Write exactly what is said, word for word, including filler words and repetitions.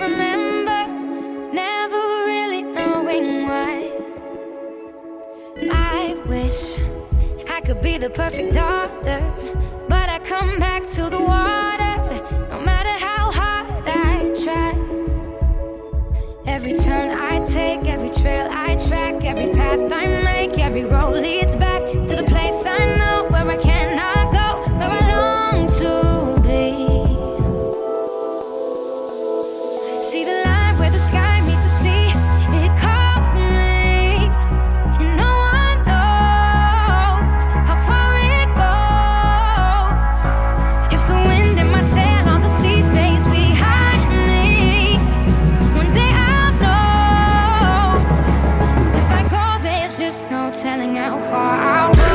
remember never really knowing why. I wish I could be the perfect daughter, but I come back to the water no matter how hard I try. Every turn I take, every trail I track, every path I make, every road leads back to the place I know where I cannot go, where I long to be. See the line where the sky meets the sea, it calls me, and no one knows how far it goes. If the wind in my sail on the sea stays behind me, one day I'll know. If I go, there's just no telling how far I'll go.